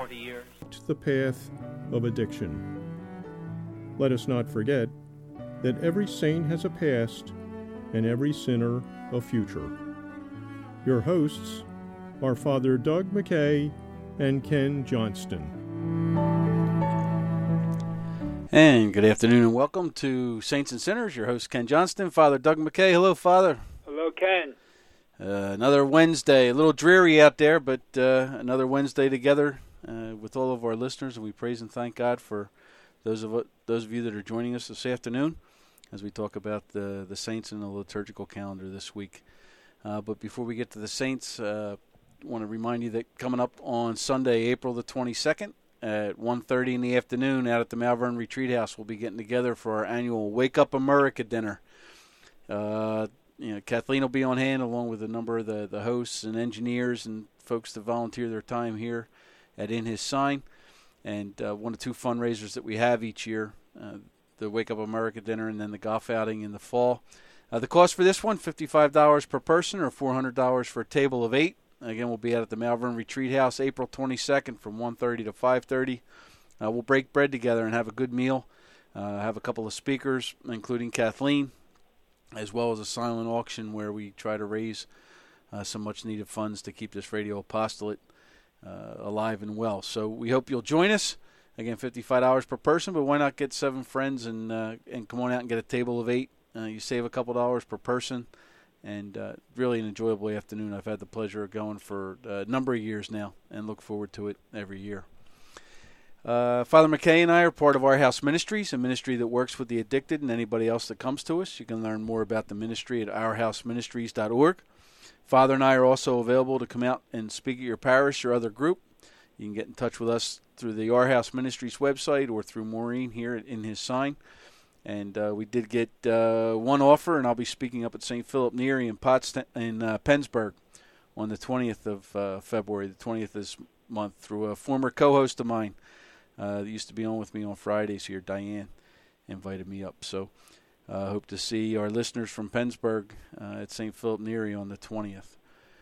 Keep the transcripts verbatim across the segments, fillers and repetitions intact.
the years. The path of addiction. Let us not forget that every saint has a past and every sinner a future. Your hosts are Father Doug McKay and Ken Johnston. And good afternoon and welcome to Saints and Sinners. Your host Ken Johnston, Father Doug McKay. Hello, Father. Hello, Ken. Uh, another Wednesday, a little dreary out there, but uh, another Wednesday together uh, with all of our listeners, and we praise and thank God for those of those of you that are joining us this afternoon as we talk about the the saints in the liturgical calendar this week. Uh, but before we get to the saints, uh, I want to remind you that coming up on Sunday, April the twenty-second, at one thirty in the afternoon out at the Malvern Retreat House, we'll be getting together for our annual Wake Up America dinner. Uh, you know, Kathleen will be on hand along with a number of the, the hosts and engineers and folks that volunteer their time here at In His Sign. And uh, one of two fundraisers that we have each year, uh, the Wake Up America dinner and then the golf outing in the fall. Uh, the cost for this one, fifty-five dollars per person or four hundred dollars for a table of eight. Again, we'll be out at the Malvern Retreat House April twenty-second from one thirty to five thirty. Uh, we'll break bread together and have a good meal. Uh, have a couple of speakers, including Kathleen, as well as a silent auction where we try to raise uh, some much-needed funds to keep this radio apostolate uh, alive and well. So we hope you'll join us. Again, fifty-five dollars per person, but why not get seven friends and uh, and come on out and get a table of eight. Uh, you save a couple dollars per person. And uh, really an enjoyable afternoon. I've had the pleasure of going for a number of years now and look forward to it every year. Uh, Father McKay and I are part of Our House Ministries, a ministry that works with the addicted and anybody else that comes to us. You can learn more about the ministry at our house ministries dot org. Father and I are also available to come out and speak at your parish or other group. You can get in touch with us through the Our House Ministries website or through Maureen here at In His Sign. And uh, we did get uh, one offer, and I'll be speaking up at Saint Philip Neri in Potsdam, in uh, Pennsburg on the twentieth of uh, February, the twentieth of this month, through a former co-host of mine uh, that used to be on with me on Fridays here, Diane, invited me up. So I uh, hope to see our listeners from Pennsburg uh, at Saint Philip Neri on the twentieth.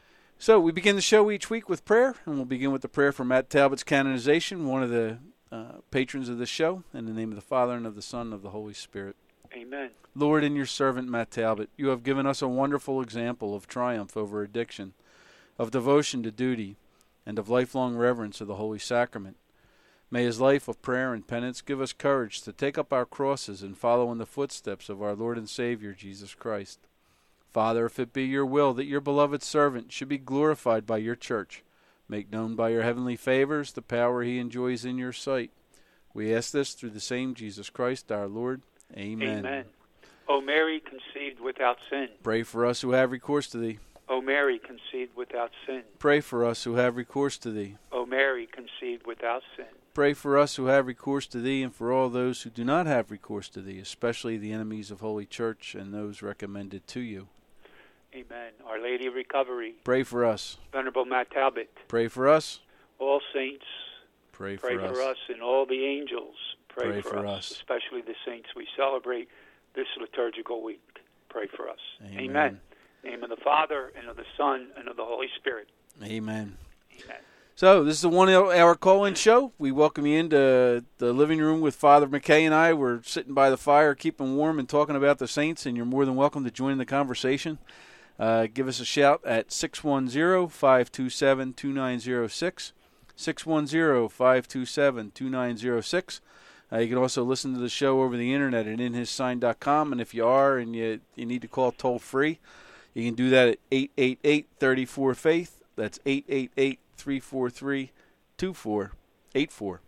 So we begin the show each week with prayer, and we'll begin with the prayer for Matt Talbot's canonization, one of the Uh, patrons of this show, in the name of the Father, and of the Son, and of the Holy Spirit. Amen. Lord, in your servant Matt Talbot, you have given us a wonderful example of triumph over addiction, of devotion to duty, and of lifelong reverence of the Holy Sacrament. May his life of prayer and penance give us courage to take up our crosses and follow in the footsteps of our Lord and Savior, Jesus Christ. Father, if it be your will that your beloved servant should be glorified by your church, make known by your heavenly favors the power he enjoys in your sight. We ask this through the same Jesus Christ our Lord. Amen. Amen. O Mary, conceived without sin. Pray for us who have recourse to thee. O Mary, conceived without sin. Pray for us who have recourse to thee. O Mary, conceived without sin. Pray for us who have recourse to thee, and for all those who do not have recourse to thee, especially the enemies of Holy Church and those recommended to you. Amen. Our Lady of Recovery. Pray for us. Venerable Matt Talbot. Pray for us. All saints. Pray for pray us. Pray for us. And all the angels. Pray, Pray for, for us. us. Especially the saints we celebrate this liturgical week. Pray for us. Amen. Amen. In the name of the Father, and of the Son, and of the Holy Spirit. Amen. Amen. So, this is a one-hour call-in show. We welcome you into the living room with Father McKay and I. We're sitting by the fire, keeping warm, and talking about the saints, and you're more than welcome to join in the conversation. Uh, give us a shout at six one zero, five two seven, two nine zero six, six one zero, five two seven, two nine zero six. Uh, you can also listen to the show over the internet at in his sign dot com, and if you are and you, you need to call toll-free, you can do that at eight eight eight, three four, faith. That's eight eight eight, three four three, two four eight four.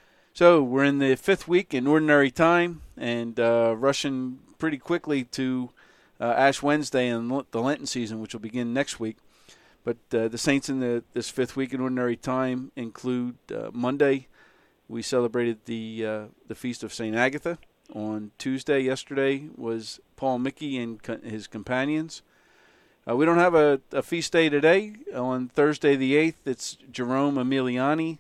So we're in the fifth week in Ordinary Time and uh, rushing pretty quickly to Uh, Ash Wednesday and the Lenten season, which will begin next week. But uh, the saints in the, this fifth week in Ordinary Time include uh, Monday, we celebrated the uh, the feast of Saint Agatha. On Tuesday, yesterday, was Paul Mickey and co- his companions. Uh, we don't have a, a feast day today. On Thursday the eighth, it's Jerome Emiliani.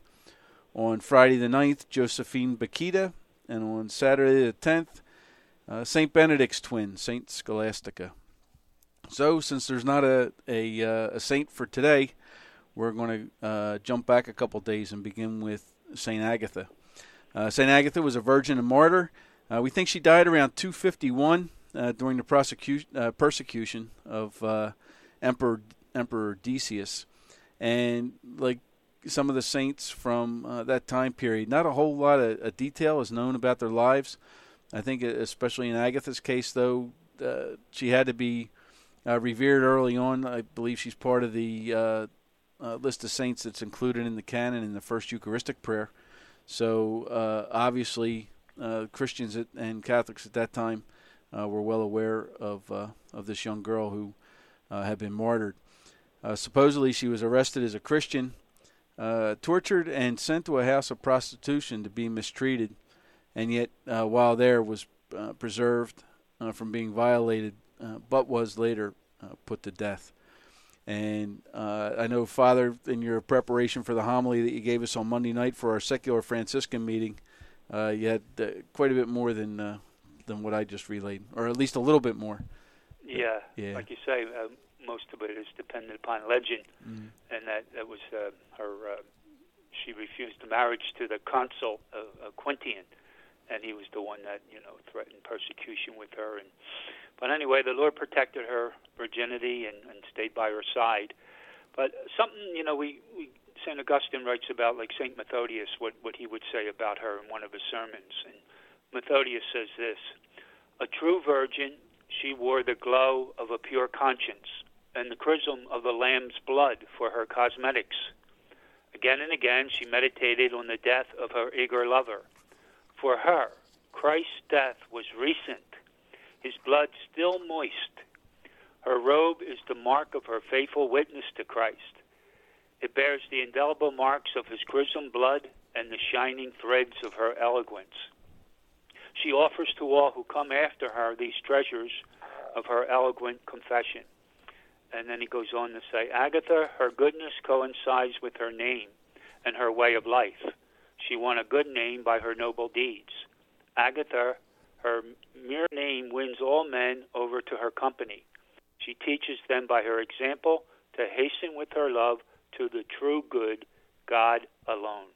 On Friday the ninth, Josephine Bakita. And on Saturday the tenth, Uh, Saint Benedict's twin, Saint Scholastica. So, since there's not a a, uh, a saint for today, we're going to uh, jump back a couple days and begin with Saint Agatha. Uh, Saint Agatha was a virgin and martyr. Uh, we think she died around two fifty-one uh, during the prosecution, uh, persecution of uh, Emperor Emperor Decius. And like some of the saints from uh, that time period, not a whole lot of, of detail is known about their lives. I think especially in Agatha's case, though, uh, she had to be uh, revered early on. I believe she's part of the uh, uh, list of saints that's included in the canon in the first Eucharistic prayer. So uh, obviously uh, Christians at, and Catholics at that time uh, were well aware of uh, of this young girl who uh, had been martyred. Uh, supposedly she was arrested as a Christian, uh, tortured, and sent to a house of prostitution to be mistreated, and yet uh, while there was uh, preserved uh, from being violated, uh, but was later uh, put to death. And uh, I know, Father, in your preparation for the homily that you gave us on Monday night for our secular Franciscan meeting, uh, you had uh, quite a bit more than uh, than what I just relayed, or at least a little bit more. Yeah, yeah. Like you say, uh, most of it is dependent upon legend, mm-hmm. and that, that was uh, her. Uh, she refused the marriage to the consul, uh, uh, Quintian, and he was the one that, you know, threatened persecution with her. And but anyway, the Lord protected her virginity and, and stayed by her side. But something, you know, we, we Saint Augustine writes about, like Saint Methodius, what, what he would say about her in one of his sermons. And Methodius says this: a true virgin, she wore the glow of a pure conscience and the chrism of the Lamb's blood for her cosmetics. Again and again, she meditated on the death of her eager lover. For her, Christ's death was recent, his blood still moist. Her robe is the mark of her faithful witness to Christ. It bears the indelible marks of his chrism blood and the shining threads of her eloquence. She offers to all who come after her these treasures of her eloquent confession. And then he goes on to say, Agatha, her goodness coincides with her name and her way of life. She won a good name by her noble deeds. Agatha, her mere name wins all men over to her company. She teaches them by her example to hasten with her love to the true good, God alone.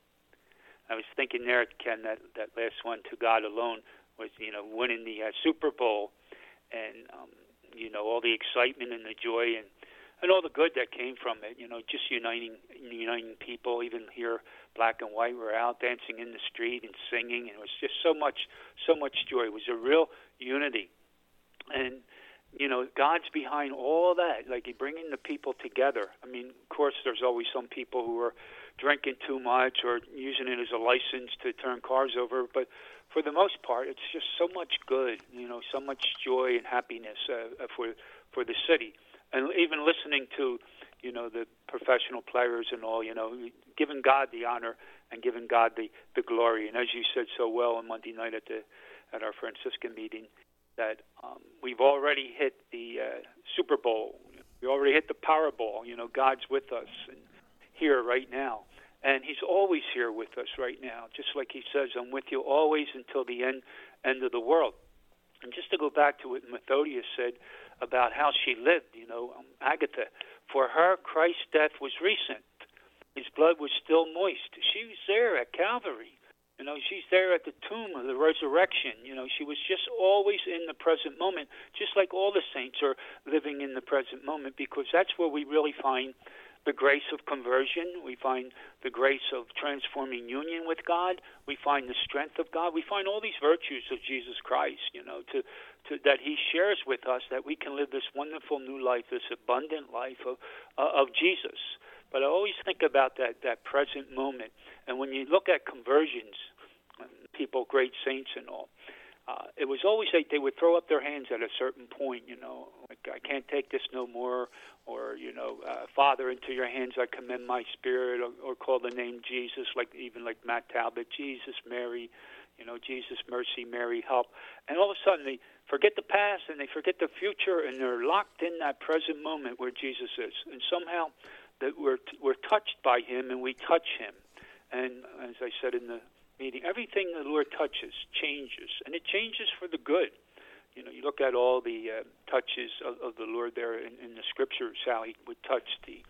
I was thinking there, Ken, that, that last one, to God alone, was, you know, winning the uh, Super Bowl, and, um, you know, all the excitement and the joy and, and all the good that came from it, you know, just uniting uniting people. Even here, black and white, were out dancing in the street and singing, and it was just so much, so much joy. It was a real unity. And, you know, God's behind all that, like bringing the people together. I mean, of course, there's always some people who are drinking too much or using it as a license to turn cars over, but for the most part, it's just so much good, you know, so much joy and happiness uh, for for the city. And even listening to, you know, the professional players and all, you know, giving God the honor and giving God the, the glory. And as you said so well on Monday night at the at our Franciscan meeting, that um, we've already hit the uh, Super Bowl. We already hit the Powerball. You know, God's with us and here right now. And he's always here with us right now, just like he says, I'm with you always until the end end of the world. And just to go back to what Methodius said about how she lived, you know, um, Agatha, for her, Christ's death was recent. His blood was still moist. She was there at Calvary. You know, she's there at the tomb of the resurrection. You know, she was just always in the present moment, just like all the saints are living in the present moment, because that's where we really find the grace of conversion. We find the grace of transforming union with God. We find the strength of God. We find all these virtues of Jesus Christ, you know, to, to that he shares with us, that we can live this wonderful new life, this abundant life of, uh, of Jesus. But I always think about that, that present moment. And when you look at conversions, people, great saints and all, Uh, it was always like they would throw up their hands at a certain point, you know, like, I can't take this no more, or, you know, uh, Father, into your hands I commend my spirit, or, or call the name Jesus, like even like Matt Talbot, Jesus, Mary, you know, Jesus, mercy, Mary, help. And all of a sudden they forget the past and they forget the future, and they're locked in that present moment where Jesus is. And somehow that we're, we're touched by him and we touch him. And as I said in the meeting, everything the Lord touches changes, and it changes for the good. You know, you look at all the uh, touches of, of the Lord there in, in the Scriptures, how he would touch the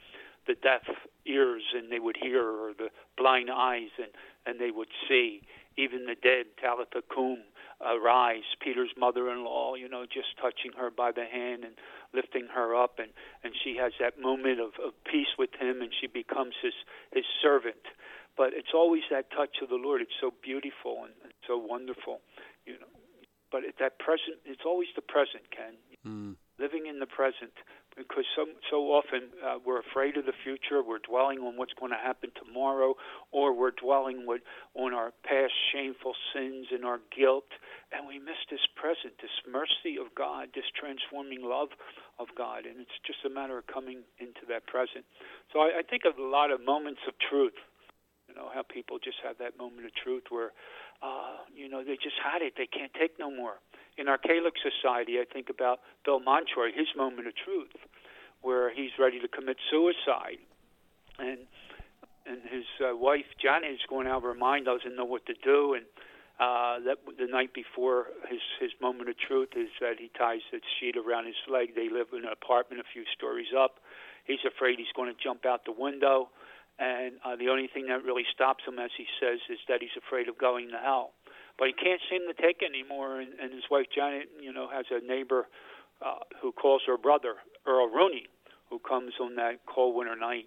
the deaf ears and they would hear, or the blind eyes and, and they would see. Even the dead, Talitha Kum, arise, Peter's mother-in-law, you know, just touching her by the hand and lifting her up, and, and she has that moment of, of peace with him, and she becomes his, his servant. But it's always that touch of the Lord. It's so beautiful and, and so wonderful, you know. But it, that present, it's always the present, Ken. Mm. Living in the present, because so so often uh, we're afraid of the future. We're dwelling on what's going to happen tomorrow, or we're dwelling with, on our past shameful sins and our guilt, and we miss this present, this mercy of God, this transforming love of God, and it's just a matter of coming into that present. So I, I think of a lot of moments of truth. You know, how people just have that moment of truth where, uh, you know, they just had it. They can't take no more. In our Catholic society, I think about Bill Montroy, his moment of truth, where he's ready to commit suicide. And and his uh, wife, Janet, is going out of her mind, doesn't know what to do. And uh, that the night before his, his moment of truth is that he ties that sheet around his leg. They live in an apartment a few stories up. He's afraid he's going to jump out the window. And uh, the only thing that really stops him, as he says, is that he's afraid of going to hell. But he can't seem to take anymore, and, and his wife Janet, you know, has a neighbor uh, who calls her brother, Earl Rooney, who comes on that cold winter night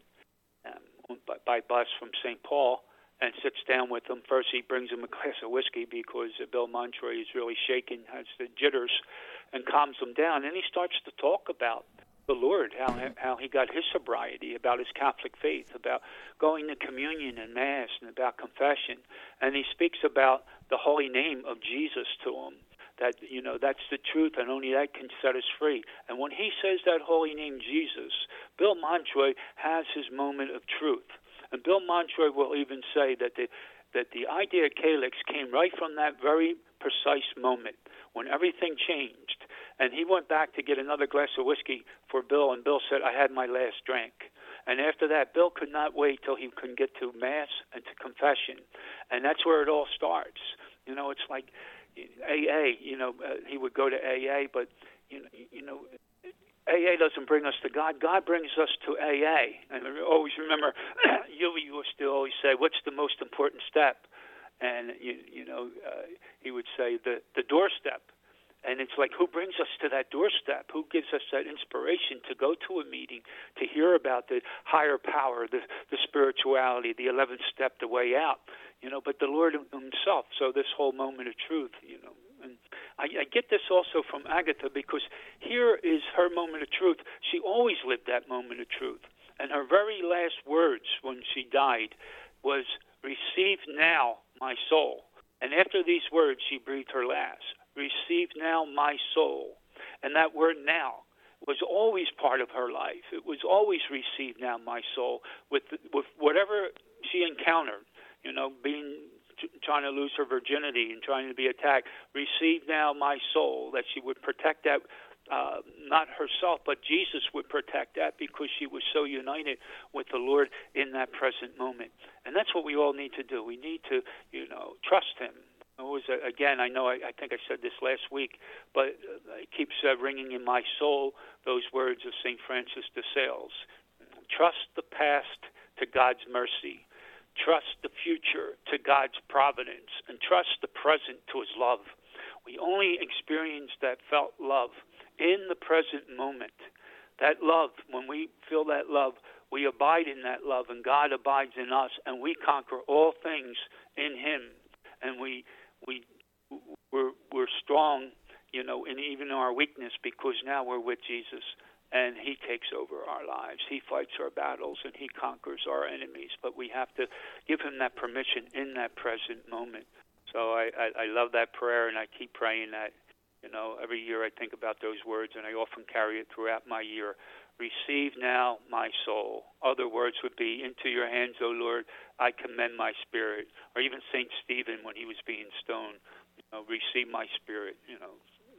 um, by, by bus from Saint Paul and sits down with him. First he brings him a glass of whiskey because uh, Bill Montroy is really shaken, has the jitters, and calms him down. And he starts to talk about the Lord, how how he got his sobriety, about his Catholic faith, about going to communion and Mass, and about confession. And he speaks about the holy name of Jesus to him, that, you know, that's the truth, and only that can set us free. And when he says that holy name, Jesus, Bill Montroy has his moment of truth. And Bill Montroy will even say that the that the idea of Calyx came right from that very precise moment when everything changed. And he went back to get another glass of whiskey for Bill, and Bill said, I had my last drink. And after that, Bill could not wait till he could get to Mass and to confession. And that's where it all starts. You know, it's like A A, you know, uh, he would go to A A, but, you know, you know, A A doesn't bring us to God. God brings us to A A. And I always remember, you, you used to always say, what's the most important step? And, you, you know, uh, he would say the, the doorstep. And it's like, who brings us to that doorstep? Who gives us that inspiration to go to a meeting, to hear about the higher power, the, the spirituality, the eleventh step, the way out? You know, but the Lord himself. So this whole moment of truth, you know. And I, I get this also from Agatha, because here is her moment of truth. She always lived that moment of truth. And her very last words when she died was, receive now my soul. And after these words, she breathed her last. Receive now my soul. And that word now was always part of her life. It was always receive now my soul with with whatever she encountered, you know, being trying to lose her virginity and trying to be attacked. Receive now my soul, that she would protect that, uh, not herself, but Jesus would protect that, because she was so united with the Lord in that present moment. And that's what we all need to do. We need to, you know, trust him. It was, uh, again, I know, I, I think I said this last week, but uh, it keeps uh, ringing in my soul, those words of Saint Francis de Sales. Trust the past to God's mercy. Trust the future to God's providence. And trust the present to his love. We only experience that felt love in the present moment. That love, when we feel that love, we abide in that love, and God abides in us, and we conquer all things in him. And we we we're we're strong, you know, in even our weakness, because now we're with Jesus, and he takes over our lives. He fights our battles, and he conquers our enemies. But we have to give him that permission in that present moment. So I, I, I love that prayer, and I keep praying that. You know, every year I think about those words, and I often carry it throughout my year. Receive now my soul. Other words would be, into your hands, O Lord, I commend my spirit. Or even Saint Stephen, when he was being stoned, you know, receive my spirit. You know,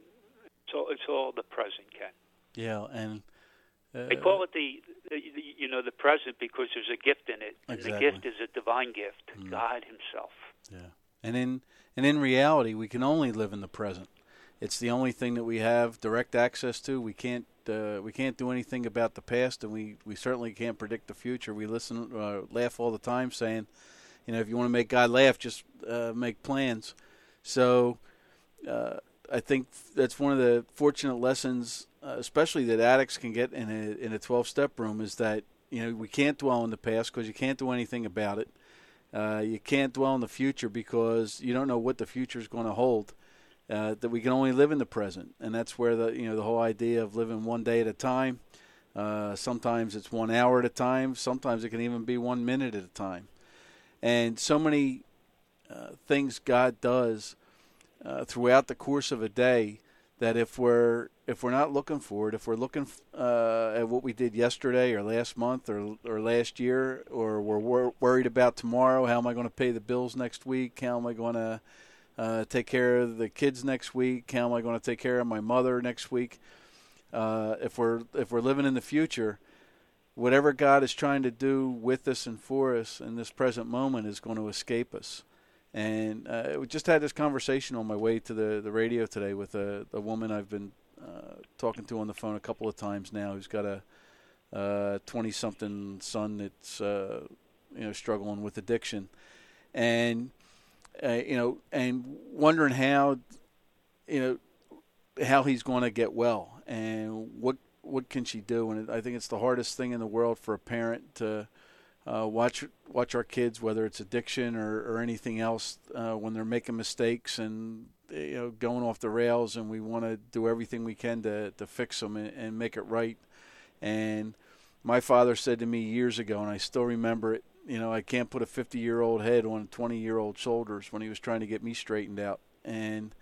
so it's all the present, Ken. Yeah, and uh, they call it the, the, you know, the present, because there's a gift in it, and exactly. the gift is a divine gift, mm. God himself. Yeah, and in and in reality, we can only live in the present. It's the only thing that we have direct access to. We can't uh, we can't do anything about the past, and we, we certainly can't predict the future. We listen, uh, laugh all the time, saying, you know, if you want to make God laugh, just uh, make plans. So uh, I think that's one of the fortunate lessons, uh, especially that addicts can get in a in a twelve-step room, is that, you know, we can't dwell in the past because you can't do anything about it. Uh, you can't dwell in the future because you don't know what the future is going to hold. Uh, that we can only live in the present, and that's where the you know the whole idea of living one day at a time. Uh, sometimes it's one hour at a time. Sometimes it can even be one minute at a time. And so many uh, things God does uh, throughout the course of a day that if we're if we're not looking for it, if we're looking uh, at what we did yesterday or last month or or last year, or we're wor- worried about tomorrow, how am I going to pay the bills next week? How am I going to Uh, take care of the kids next week? How am I going to take care of my mother next week? Uh, if we're if we're living in the future, whatever God is trying to do with us and for us in this present moment is going to escape us. And uh, we just had this conversation on my way to the, the radio today with a, a woman I've been uh, talking to on the phone a couple of times now, who's got a twenty-something son that's uh, you know struggling with addiction, and Uh, you know, and wondering how, you know, how he's going to get well, and what what can she do? And I think it's the hardest thing in the world for a parent to uh, watch watch our kids, whether it's addiction or, or anything else, uh, when they're making mistakes and you know going off the rails, and we want to do everything we can to to fix them and, and make it right. And my father said to me years ago, and I still remember it, you know, I can't put a fifty-year-old head on twenty-year-old shoulders, when he was trying to get me straightened out. And,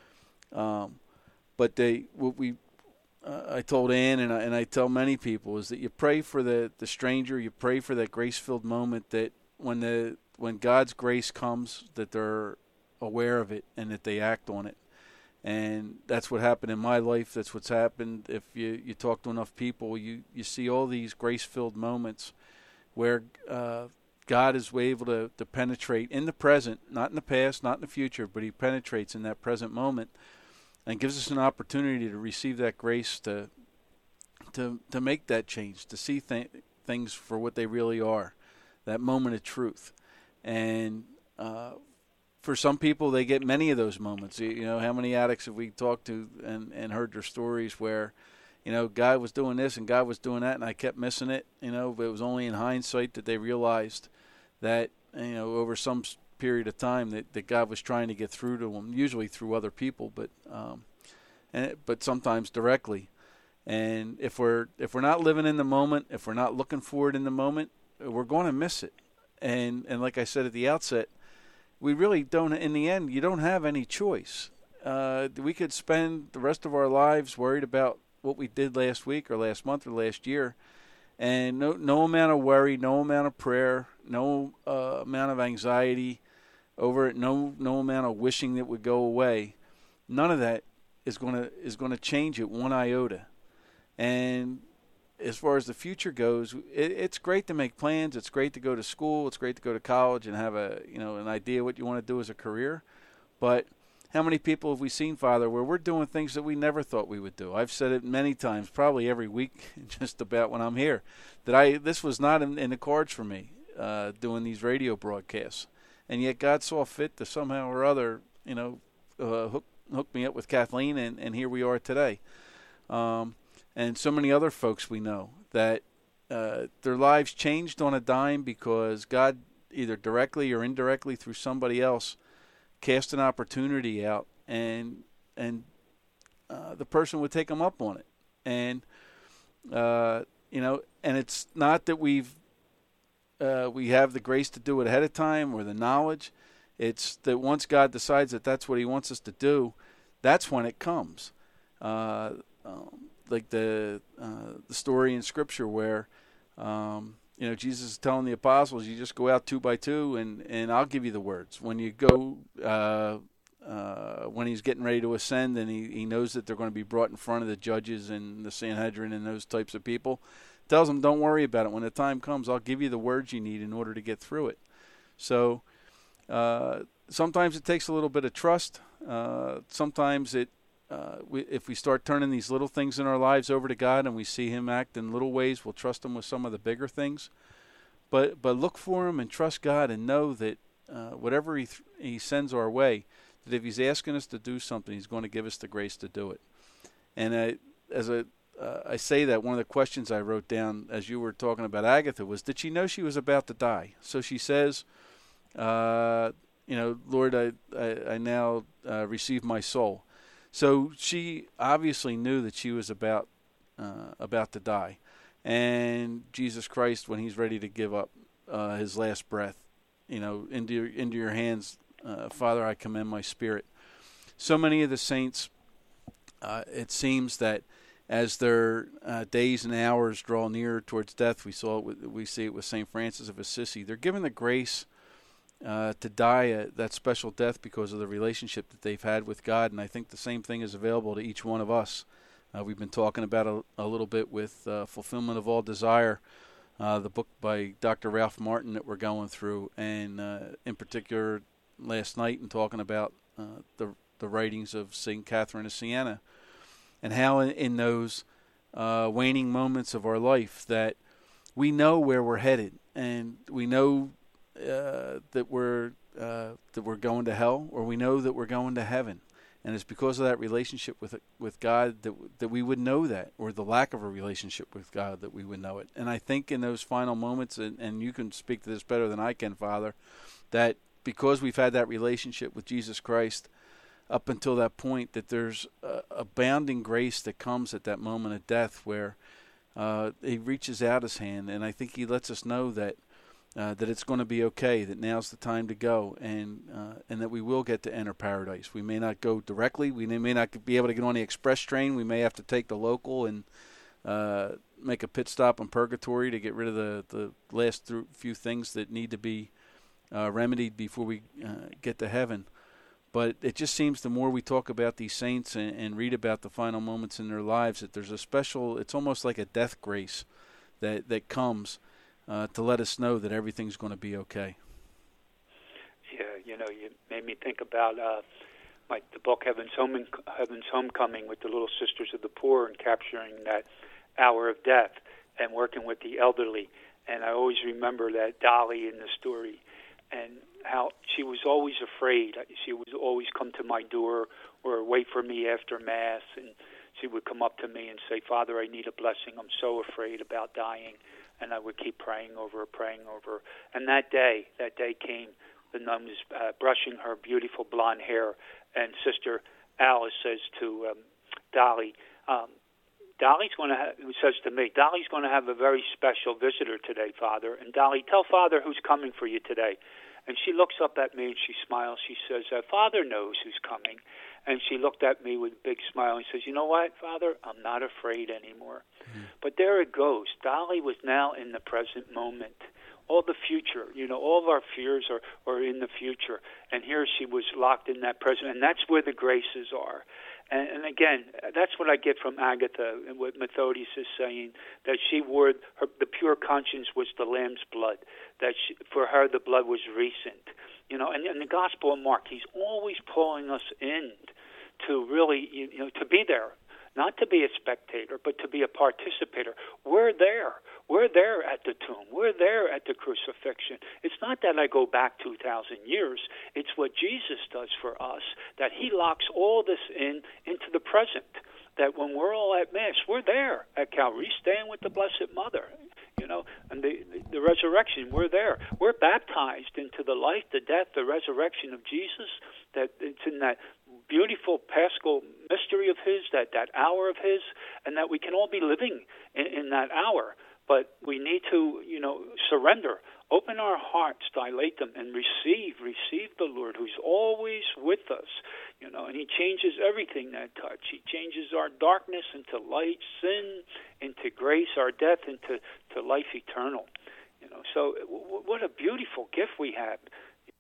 um, but they, what we, uh, I told Ann, and I, and I tell many people, is that you pray for the, the stranger, you pray for that grace-filled moment, that when the when God's grace comes, that they're aware of it and that they act on it. And that's what happened in my life. That's what's happened. If you, you talk to enough people, you, you see all these grace-filled moments where uh, God is able to, to penetrate in the present, not in the past, not in the future, but he penetrates in that present moment and gives us an opportunity to receive that grace to to to make that change, to see th- things for what they really are, that moment of truth. And uh, for some people, they get many of those moments. You know, how many addicts have we talked to and, and heard their stories where, you know, God was doing this and God was doing that, and I kept missing it, you know, but it was only in hindsight that they realized that, you know, over some period of time that, that God was trying to get through to them, usually through other people, but um, and but sometimes directly. And if we're if we're not living in the moment, if we're not looking for it in the moment, we're going to miss it. And and like I said at the outset, we really don't, in the end, you don't have any choice. Uh, we could spend the rest of our lives worried about what we did last week or last month or last year, and no no amount of worry, no amount of prayer, no uh, amount of anxiety over it, no no amount of wishing that would go away, none of that is going to is going to change it one iota. And as far as the future goes, it, it's great to make plans. It's great to go to school. It's great to go to college and have a you know an idea what you want to do as a career. But how many people have we seen, Father, where we're doing things that we never thought we would do? I've said it many times, probably every week, just about when I'm here, that I this was not in, in the cards for me, uh, doing these radio broadcasts. And yet God saw fit to somehow or other, you know, uh, hook, hook me up with Kathleen, and, and here we are today. Um, and so many other folks we know that uh, their lives changed on a dime because God, either directly or indirectly through somebody else, cast an opportunity out, and and uh, the person would take them up on it. And uh, you know, and it's not that we've uh, we have the grace to do it ahead of time or the knowledge. It's that once God decides that that's what He wants us to do, that's when it comes. Uh, um, like the uh, the story in Scripture where um, you know Jesus is telling the apostles, "You just go out two by two, and, and I'll give you the words." When you go, uh, uh, when He's getting ready to ascend, and he, he knows that they're going to be brought in front of the judges and the Sanhedrin and those types of people, tells them, "Don't worry about it. When the time comes, I'll give you the words you need in order to get through it." So uh, sometimes it takes a little bit of trust. Uh, sometimes it uh, we, if we start turning these little things in our lives over to God and we see Him act in little ways, we'll trust Him with some of the bigger things. But but look for Him and trust God and know that uh, whatever he, th- he sends our way, that if He's asking us to do something, He's going to give us the grace to do it. And I, as a, uh, I say that, one of the questions I wrote down as you were talking about Agatha was, did she know she was about to die? So she says, uh, you know, Lord, I, I, I now uh, receive my soul. So she obviously knew that she was about uh, about to die. And Jesus Christ, when He's ready to give up uh, His last breath, you know, into your, into your hands, uh, Father, I commend my spirit. So many of the saints, uh, it seems that as their uh, days and hours draw nearer towards death, we saw it with, we see it with Saint Francis of Assisi. They're given the grace uh, to die a, that special death because of the relationship that they've had with God, and I think the same thing is available to each one of us. Uh, we've been talking about a, a little bit with uh, Fulfillment of All Desire, uh, the book by Doctor Ralph Martin that we're going through, and uh, in particular last night and talking about uh, the the writings of Saint Catherine of Siena, and how in, in those uh, waning moments of our life that we know where we're headed, and we know uh, that we're uh, that we're going to hell, or we know that we're going to heaven. And it's because of that relationship with with God that that we would know that, or the lack of a relationship with God that we would know it. And I think in those final moments, and, and you can speak to this better than I can, Father, that because we've had that relationship with Jesus Christ up until that point, that there's a abounding grace that comes at that moment of death where uh, He reaches out His hand, and I think He lets us know that Uh, that it's going to be okay, that now's the time to go, and uh, and that we will get to enter paradise. We may not go directly. We may not be able to get on the express train. We may have to take the local and uh, make a pit stop in purgatory to get rid of the, the last th- few things that need to be uh, remedied before we uh, get to heaven. But it just seems the more we talk about these saints and, and read about the final moments in their lives, that there's a special, it's almost like a death grace that, that comes Uh, to let us know that everything's going to be okay. Yeah, you know, you made me think about uh, my, the book Heaven's, Home, Heaven's Homecoming with the Little Sisters of the Poor, and capturing that hour of death and working with the elderly. And I always remember that Dolly in the story, and how she was always afraid. She would always come to my door or wait for me after Mass, and she would come up to me and say, Father, I need a blessing. I'm so afraid about dying. And I would keep praying over her, praying over her. And that day, that day came, the nun was uh, brushing her beautiful blonde hair, and Sister Alice says to um, Dolly, um, Dolly's going to have, who says to me, Dolly's going to have a very special visitor today, Father. And Dolly, tell Father who's coming for you today. And she looks up at me and she smiles. She says, uh, Father knows who's coming. And she looked at me with a big smile and says, you know what, Father? I'm not afraid anymore. Mm-hmm. But there it goes. Dolly was now in the present moment. All the future, you know, all of our fears are, are in the future. And here she was locked in that present. And that's where the graces are. And, and again, that's what I get from Agatha and what Methodius is saying, that she wore, her, the pure conscience was the lamb's blood, that she, for her the blood was recent. You know, and in the Gospel of Mark, he's always pulling us in to really, you know, to be there, not to be a spectator, but to be a participator. We're there. We're there at the tomb. We're there at the crucifixion. It's not that I go back two thousand years. It's what Jesus does for us, that He locks all this in into the present, that when we're all at Mass, we're there at Calvary, staying with the Blessed Mother. You know, and the, the, the resurrection, we're there. We're baptized into the life, the death, the resurrection of Jesus. That it's in that beautiful Paschal mystery of His, that, that hour of His, and that we can all be living in, in that hour. But we need to, you know, surrender, open our hearts, dilate them, and receive, receive the Lord who's always with us, you know, and He changes everything that touch. He changes our darkness into light, sin into grace, our death into to life eternal, you know. So w- what a beautiful gift we have.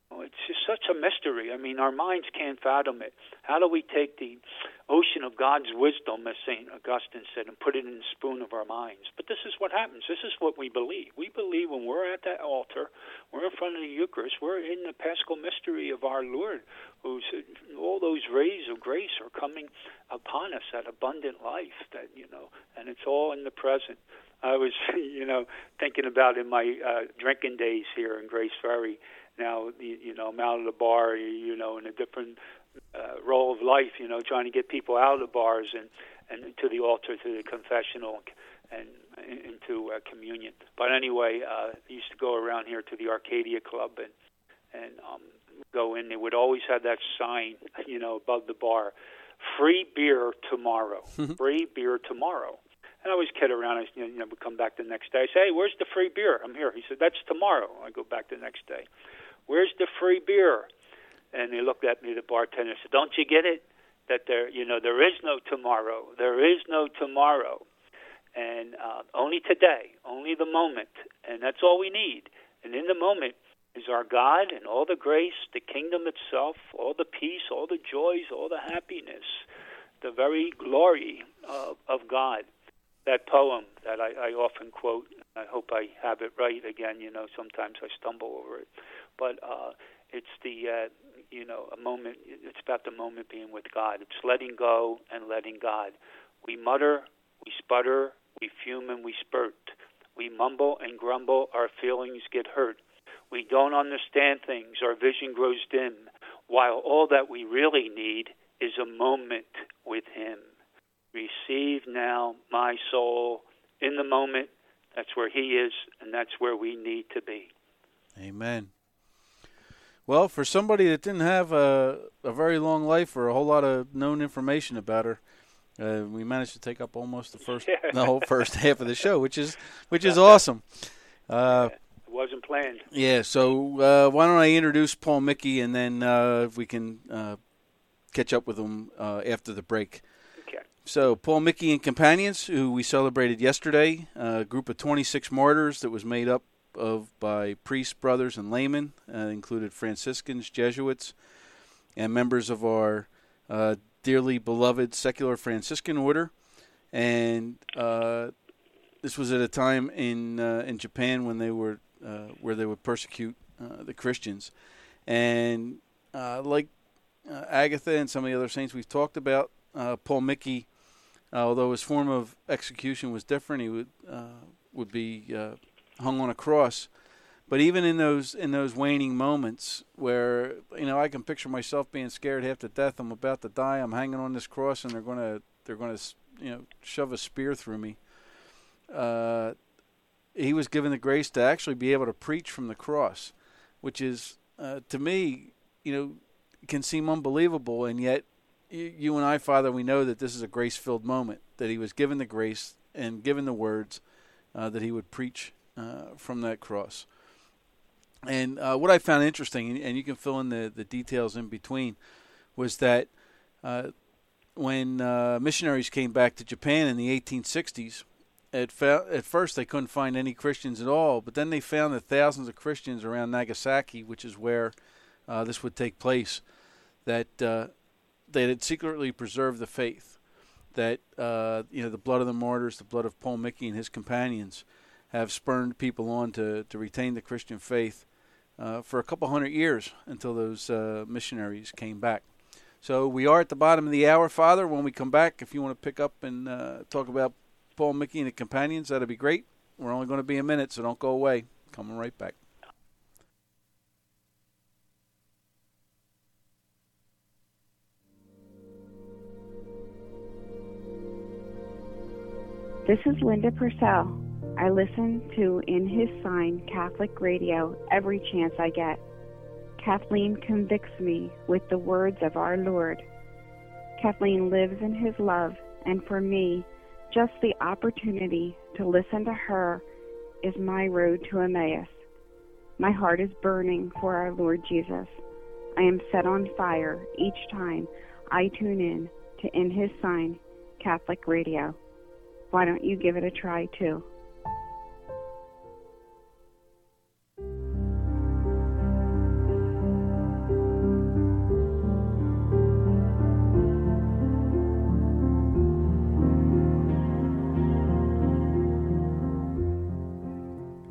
It's just such a mystery. I mean, our minds can't fathom it. How do we take the ocean of God's wisdom, as Saint Augustine said, and put it in the spoon of our minds? But this is what happens. This is what we believe. We believe when we're at that altar, we're in front of the Eucharist, we're in the Paschal mystery of our Lord, who's all those rays of grace are coming upon us, that abundant life, that, you know, and it's all in the present. I was, you know, thinking about in my uh, drinking days here in Grace Ferry. Now, you know, I'm out of the bar, you know, in a different uh, role of life, you know, trying to get people out of the bars and, and to the altar, to the confessional, and, and into uh, communion. But anyway, uh, I used to go around here to the Arcadia Club and and um, go in. They would always have that sign, you know, above the bar, free beer tomorrow, free beer tomorrow. And I always kid around. I you know, would come back the next day. I say, hey, where's the free beer? I'm here. He said, that's tomorrow. I go back the next day. Where's the free beer? And they looked at me, the bartender, said, don't you get it? That there, you know, there is no tomorrow. There is no tomorrow. And uh, only today, only the moment. And that's all we need. And in the moment is our God and all the grace, the kingdom itself, all the peace, all the joys, all the happiness, the very glory of, of God. That poem that I, I often quote, I hope I have it right again, you know, sometimes I stumble over it. But uh, it's the, uh, you know, a moment, it's about the moment being with God. It's letting go and letting God. We mutter, we sputter, we fume and we spurt. We mumble and grumble, our feelings get hurt. We don't understand things, our vision grows dim, while all that we really need is a moment with Him. Receive now, my soul, in the moment. That's where He is, and that's where we need to be. Amen. Well, for somebody that didn't have a, a very long life or a whole lot of known information about her, uh, we managed to take up almost the first, yeah. the whole first half of the show, which is which is awesome. Uh, it wasn't planned. Yeah. So uh, why don't I introduce Paul Mickey, and then uh, if we can uh, catch up with him uh, after the break. So, Paul Mickey and Companions, who we celebrated yesterday, a group of twenty-six martyrs that was made up of by priests, brothers, and laymen, uh, included Franciscans, Jesuits, and members of our uh, dearly beloved secular Franciscan order. And uh, this was at a time in uh, in Japan when they were uh, where they would persecute uh, the Christians. And uh, like uh, Agatha and some of the other saints we've talked about, uh, Paul Mickey, Uh, although his form of execution was different, he would uh, would be uh, hung on a cross. But even in those in those waning moments, where you know I can picture myself being scared half to death, I'm about to die, I'm hanging on this cross, and they're gonna they're gonna you know shove a spear through me. Uh, he was given the grace to actually be able to preach from the cross, which is uh, to me, you know, can seem unbelievable, and yet. You and I, Father, we know that this is a grace-filled moment, that he was given the grace and given the words uh, that he would preach uh, from that cross. And uh, what I found interesting, and you can fill in the, the details in between, was that uh, when uh, missionaries came back to Japan in the eighteen sixties, at, fa- at first they couldn't find any Christians at all, but then they found that thousands of Christians around Nagasaki, which is where uh, this would take place, that... Uh, they had secretly preserved the faith, that uh, you know the blood of the martyrs, the blood of Paul Mickey and his companions have spurred people on to, to retain the Christian faith uh, for a couple hundred years until those uh, missionaries came back. So we are at the bottom of the hour, Father. When we come back, if you want to pick up and uh, talk about Paul Mickey and the companions, that'd be great. We're only going to be a minute, so don't go away. Coming right back. This is Linda Purcell. I listen to In His Sign Catholic Radio every chance I get. Kathleen convicts me with the words of our Lord. Kathleen lives in His love, and for me, just the opportunity to listen to her is my road to Emmaus. My heart is burning for our Lord Jesus. I am set on fire each time I tune in to In His Sign Catholic Radio. Why don't you give it a try, too?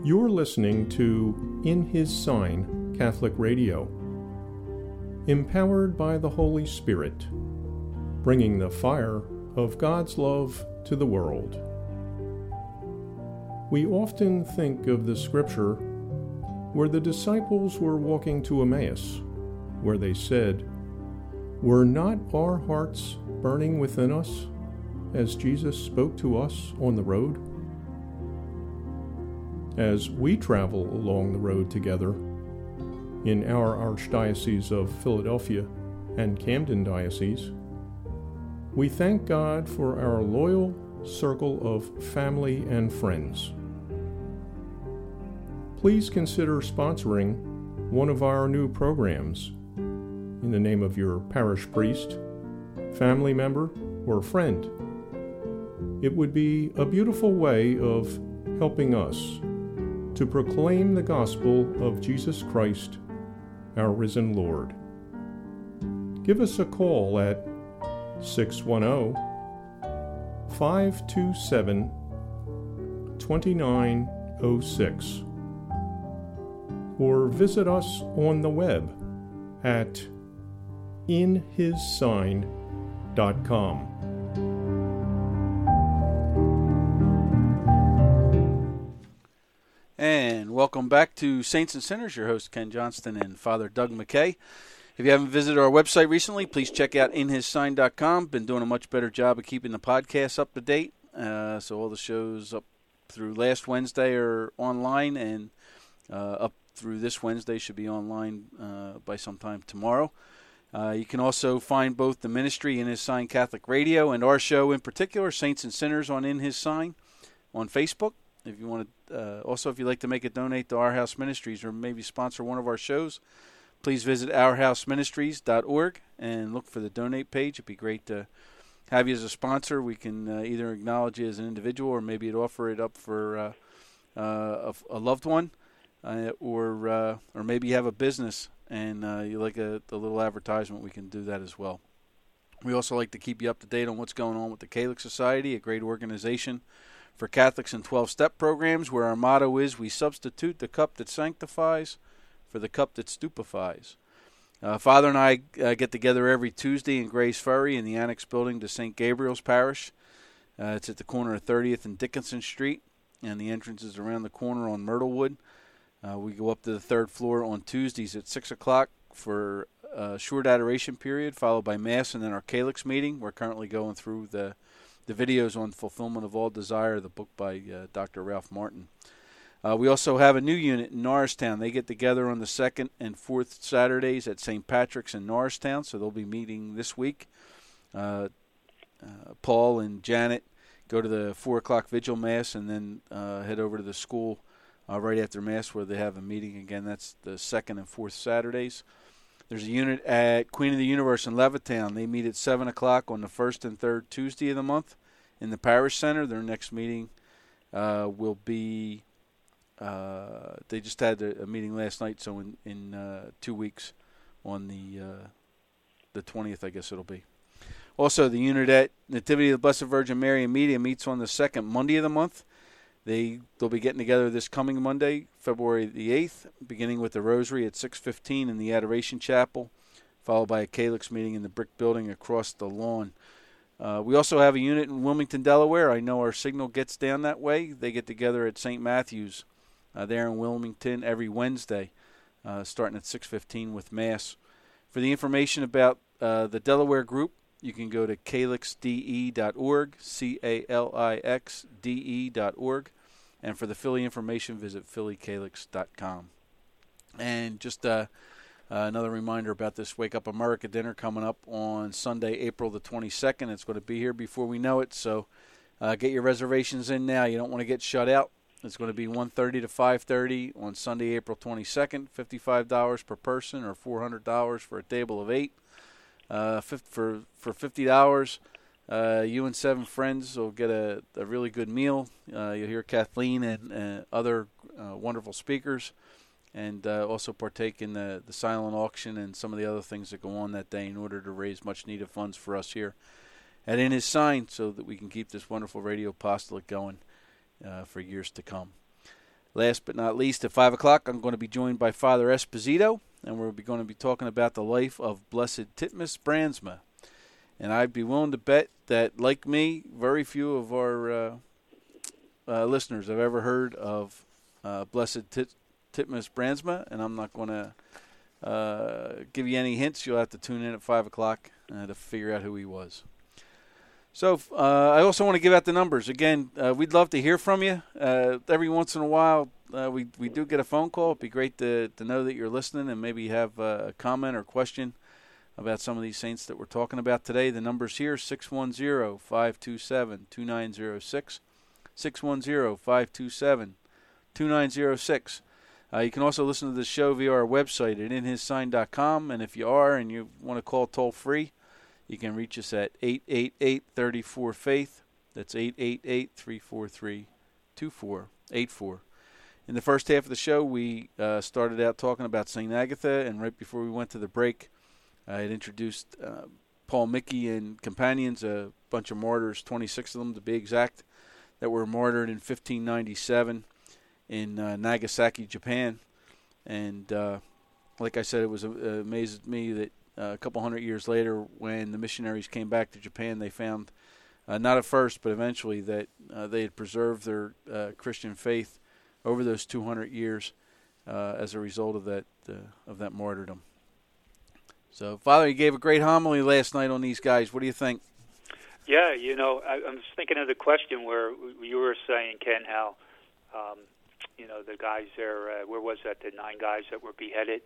You're listening to In His Sign Catholic Radio, empowered by the Holy Spirit, bringing the fire of God's love to the world. We often think of the scripture where the disciples were walking to Emmaus, where they said, "Were not our hearts burning within us as Jesus spoke to us on the road?" As we travel along the road together in our Archdiocese of Philadelphia and Camden Diocese, we thank God for our loyal circle of family and friends. Please consider sponsoring one of our new programs in the name of your parish priest, family member, or friend. It would be a beautiful way of helping us to proclaim the gospel of Jesus Christ, our risen Lord. Give us a call at six one zero, five two seven, two nine zero six or visit us on the web at in his sign dot com. And welcome back to Saints and Sinners. Your host Ken Johnston and Father Doug McKay. If you haven't visited our website recently, please check out in his sign dot com. Been doing a much better job of keeping the podcast up to date. Uh, so all the shows up through last Wednesday are online, and uh, up through this Wednesday should be online uh, by sometime tomorrow. Uh, you can also find both the ministry In His Sign Catholic Radio and our show in particular, Saints and Sinners, on In His Sign on Facebook. If you want to, uh, also if you'd like to make a donate to Our House Ministries or maybe sponsor one of our shows, please visit our house ministries dot org and look for the donate page. It'd be great to have you as a sponsor. We can uh, either acknowledge you as an individual, or maybe you'd offer it up for uh, uh, a, a loved one, uh, or uh, or maybe you have a business and uh, you like a, a little advertisement. We can do that as well. We also like to keep you up to date on what's going on with the Catholic Society, a great organization for Catholics in twelve-step programs, where our motto is, we substitute the cup that sanctifies for the cup that stupefies. Uh, Father and I uh, get together every Tuesday in Grays Ferry in the annex building to Saint Gabriel's Parish. Uh, it's at the corner of thirtieth and Dickinson Street, and the entrance is around the corner on Myrtlewood. Uh, we go up to the third floor on Tuesdays at six o'clock for a short adoration period, followed by Mass and then our Calyx meeting. We're currently going through the the videos on Fulfillment of All Desire, the book by uh, Doctor Ralph Martin. Uh, we also have a new unit in Norristown. They get together on the second and fourth Saturdays at Saint Patrick's in Norristown, so they'll be meeting this week. Uh, uh, Paul and Janet go to the four o'clock Vigil Mass and then uh, head over to the school uh, right after Mass where they have a meeting again. That's the second and fourth Saturdays. There's a unit at Queen of the Universe in Levittown. They meet at seven o'clock on the first and third Tuesday of the month in the Parish Center. Their next meeting uh, will be, uh, they just had a, a meeting last night, so in, in uh, two weeks on the uh, the twentieth, I guess it'll be. Also, the unit at Nativity of the Blessed Virgin Mary and Media meets on the second Monday of the month. They, they'll be getting together this coming Monday, February the eighth, beginning with the Rosary at six fifteen in the Adoration Chapel, followed by a Calyx meeting in the brick building across the lawn. Uh, we also have a unit in Wilmington, Delaware. I know our signal gets down that way. They get together at Saint Matthew's uh, there in Wilmington every Wednesday, uh, starting at six fifteen with Mass. For the information about uh, the Delaware group, you can go to calix d e dot org, C A L I X D E dot org. And for the Philly information, visit philly calix dot com. And just uh, uh, another reminder about this Wake Up America dinner coming up on Sunday, April the twenty-second. It's going to be here before we know it, so uh, get your reservations in now. You don't want to get shut out. It's going to be one thirty to five thirty on Sunday, April twenty-second, fifty-five dollars per person or four hundred dollars for a table of eight. Uh, for for fifty dollars, uh, you and seven friends will get a, a really good meal. Uh, you'll hear Kathleen and uh, other uh, wonderful speakers, and uh, also partake in the, the silent auction and some of the other things that go on that day in order to raise much needed funds for us here at In His Sign, so that we can keep this wonderful radio apostolate going uh, for years to come. Last but not least, at five o'clock, I'm going to be joined by Father Esposito, and we're going to be talking about the life of Blessed Titmus Brandsma. And I'd be willing to bet that, like me, very few of our uh, uh, listeners have ever heard of uh, Blessed Tit- Titmus Brandsma, and I'm not going to uh, give you any hints. You'll have to tune in at five o'clock uh, to figure out who he was. So uh, I also want to give out the numbers. Again, uh, we'd love to hear from you. Uh, every once in a while, uh, we, we do get a phone call. It'd be great to, to know that you're listening and maybe have uh, a comment or question about some of these saints that we're talking about today. The number's here, six one zero, five two seven, two nine zero six, six one zero, five two seven, two nine zero six. Uh, you can also listen to the show via our website at in his sign dot com, and if you are and you want to call toll-free, you can reach us at eight eight eight, three four, faith. That's eight eight eight, three four three, two four eight four. In the first half of the show, we uh, started out talking about Saint Agatha, and right before we went to the break, I had introduced uh, Paul Mickey and companions, a bunch of martyrs, twenty-six of them to be exact, that were martyred in fifteen ninety-seven in uh, Nagasaki, Japan. And uh, like I said, it was uh, amazed me that Uh, a couple hundred years later, when the missionaries came back to Japan, they found, uh, not at first, but eventually, that uh, they had preserved their uh, Christian faith over those two hundred years uh, as a result of that uh, of that martyrdom. So, Father, you gave a great homily last night on these guys. What do you think? Yeah, you know, I, I was thinking of the question where you were saying, Ken, how, um, you know, the guys there, uh, where was that, the nine guys that were beheaded?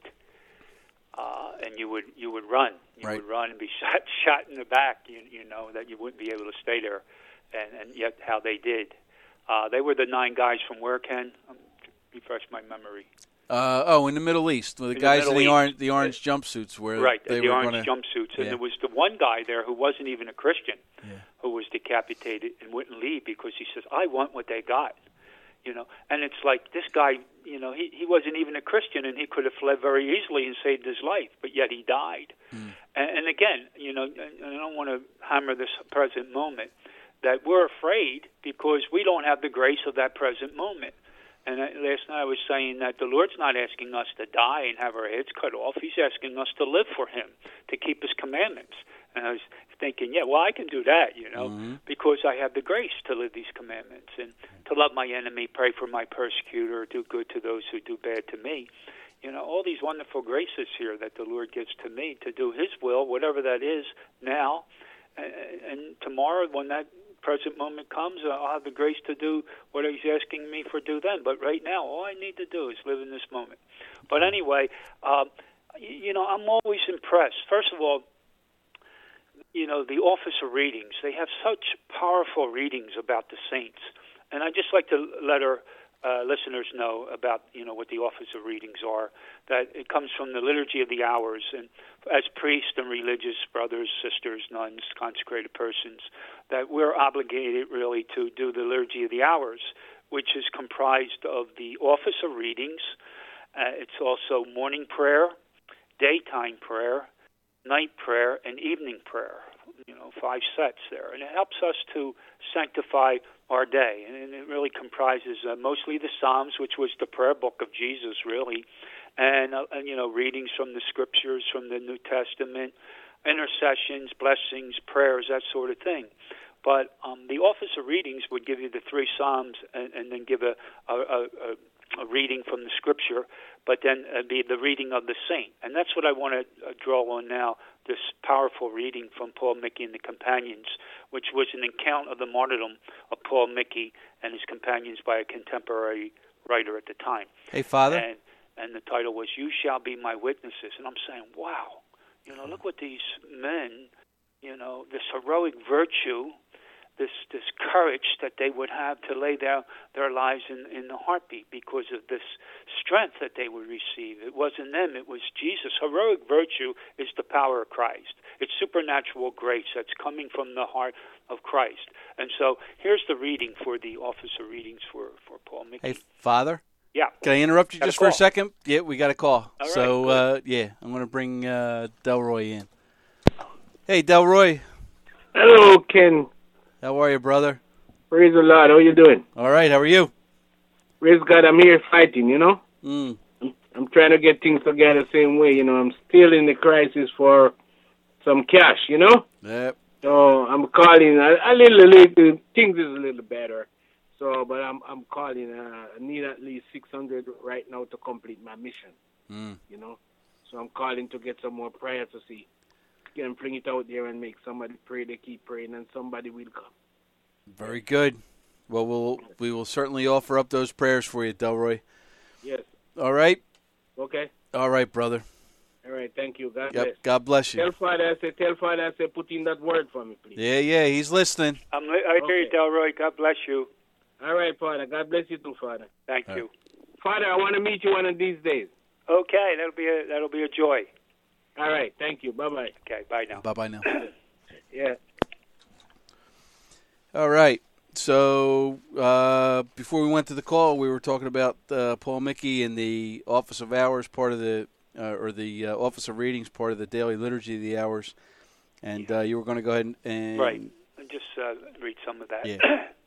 Uh, and you would you would run, you right. would run and be shot shot in the back. You, you know that you wouldn't be able to stay there, and, and yet how they did. Uh, they were the nine guys from where, Ken? Um, refresh my memory. Uh, oh, in the Middle East, the in guys the in the East. orange the orange jumpsuits, where right, they the were orange gonna, jumpsuits, and yeah. there was the one guy there who wasn't even a Christian, yeah. who was decapitated and wouldn't leave because he says, "I want what they got." You know, and it's like this guy, you know, he, he wasn't even a Christian, and he could have fled very easily and saved his life, but yet he died. Mm. And, and again, you know, I don't want to hammer this present moment, that we're afraid because we don't have the grace of that present moment. And I, last night I was saying that the Lord's not asking us to die and have our heads cut off. He's asking us to live for Him, to keep His commandments. And I was thinking, yeah, well, I can do that, you know, mm-hmm. because I have the grace to live these commandments and to love my enemy, pray for my persecutor, do good to those who do bad to me. You know, all these wonderful graces here that the Lord gives to me to do His will, whatever that is now. And, and tomorrow, when that present moment comes, I'll have the grace to do what He's asking me for do then. But right now, all I need to do is live in this moment. But anyway, um, you know, I'm always impressed. First of all, you know, the Office of Readings, they have such powerful readings about the saints. And I'd just like to let our uh, listeners know about, you know, what the Office of Readings are, that it comes from the Liturgy of the Hours. And as priests and religious brothers, sisters, nuns, consecrated persons, that we're obligated really to do the Liturgy of the Hours, which is comprised of the Office of Readings. Uh, it's also morning prayer, daytime prayer, night prayer, and evening prayer. You know, five sets there. And it helps us to sanctify our day. And it really comprises uh, mostly the Psalms, which was the prayer book of Jesus, really, and, uh, and, you know, readings from the Scriptures, from the New Testament, intercessions, blessings, prayers, that sort of thing. But um, the Office of Readings would give you the three Psalms and, and then give a, a, a, a reading from the Scripture, but then uh, be the reading of the saint. And that's what I want to uh, draw on now, this powerful reading from Paul Mickey and the Companions, which was an account of the martyrdom of Paul Mickey and his companions by a contemporary writer at the time. Hey, Father. And, and the title was, You Shall Be My Witnesses. And I'm saying, wow, you know, look what these men, you know, this heroic virtue, this this courage that they would have to lay down their lives in, in the heartbeat because of this strength that they would receive. It wasn't them, it was Jesus. Heroic virtue is the power of Christ. It's supernatural grace that's coming from the heart of Christ. And so here's the reading for the Office of Readings for, for Paul Mickey. Hey, Father? Yeah. Can I interrupt you got just a for a second? Yeah, we got a call. All so, right, uh, yeah, I'm going to bring uh, Delroy in. Hey, Delroy. Hello, Ken. How are you, brother? Praise the Lord. How you doing? All right. How are you? praise God, I'm here fighting, you know. Mm. I'm, I'm trying to get things together the same way, you know. I'm still in the crisis for some cash, you know. Yep. So I'm calling a, a little, little, things is a little better. So, but I'm I'm calling. Uh, I need at least six hundred right now to complete my mission. Mm. You know, so I'm calling to get some more prayer to see. Can bring it out there and make somebody pray. They keep praying, and somebody will come. Very good. Well, we'll we will certainly offer up those prayers for you, Delroy. Yes. All right. Okay. All right, brother. All right. Thank you. God Yep. bless. God bless you. Tell Father, I say, tell Father, I say, put in that word for me, please. Yeah, yeah. He's listening. I'm li- I hear you, Okay. Delroy. God bless you. All right, Father. God bless you too, Father. Thank All you. Father, I want to meet you one of these days. Okay, that'll be a that'll be a joy. All right. Thank you. Bye bye. Okay, bye now. Bye bye now. Yeah. All right. So uh, before we went to the call, we were talking about uh, Paul Mickey and the Office of Hours, part of the uh, or the uh, Office of Readings, part of the Daily Liturgy of the Hours, and uh, you were going to go ahead and, and Right. I'll just uh, read some of that. Yeah.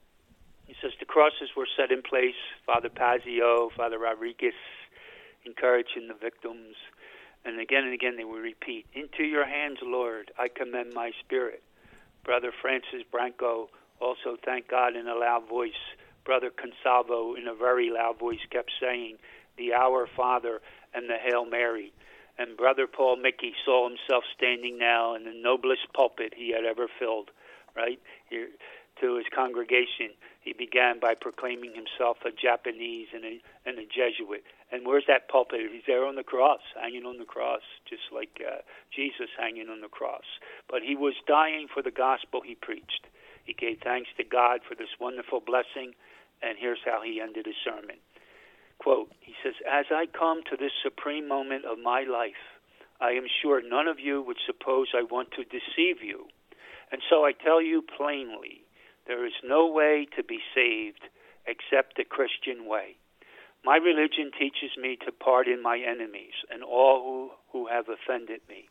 He says the crosses were set in place. Father Pazio, Father Rodriguez, encouraging the victims, and again and again they would repeat, "Into your hands, Lord, I commend my spirit." Brother Francis Branco also thanked God in a loud voice. Brother Consalvo, in a very loud voice, kept saying, "The Our Father," and the Hail Mary. And Brother Paul Mickey saw himself standing now in the noblest pulpit he had ever filled, right? Here, to his congregation, he began by proclaiming himself a Japanese and a, and a Jesuit. And where's that pulpit? He's there on the cross, hanging on the cross, just like uh, Jesus hanging on the cross. But he was dying for the gospel he preached. He gave thanks to God for this wonderful blessing, and here's how he ended his sermon. Quote, he says, "As I come to this supreme moment of my life, I am sure none of you would suppose I want to deceive you. And so I tell you plainly, there is no way to be saved except the Christian way. My religion teaches me to pardon my enemies and all who, who have offended me.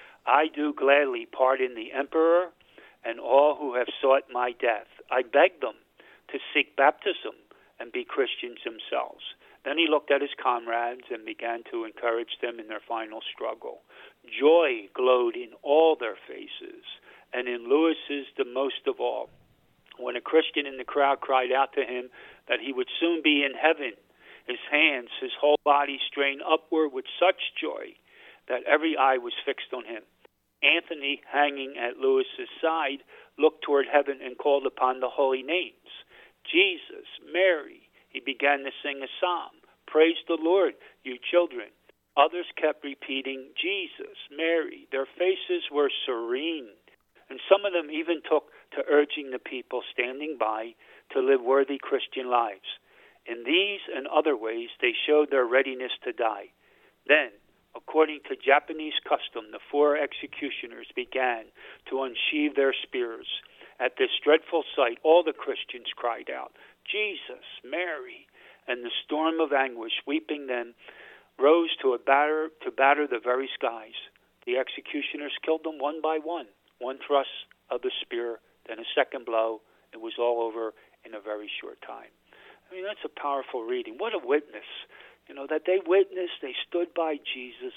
I do gladly pardon the emperor and all who have sought my death. I beg them to seek baptism and be Christians themselves." Then he looked at his comrades and began to encourage them in their final struggle. Joy glowed in all their faces, and in Lewis's the most of all. When a Christian in the crowd cried out to him that he would soon be in heaven, his hands, his whole body strained upward with such joy that every eye was fixed on him. Anthony, hanging at Lewis's side, looked toward heaven and called upon the holy names. Jesus, Mary. He began to sing a psalm. "Praise the Lord, you children." Others kept repeating, "Jesus, Mary." Their faces were serene, and some of them even took to urging the people standing by to live worthy Christian lives. In these and other ways, they showed their readiness to die. Then, according to Japanese custom, the four executioners began to unsheathe their spears. At this dreadful sight, all the Christians cried out, "Jesus, Mary," and the storm of anguish sweeping them rose to a batter to batter the very skies. The executioners killed them one by one, one thrust of the spear, then a second blow. It was all over in a very short time. I mean, that's a powerful reading. What a witness, you know, that they witnessed, they stood by Jesus,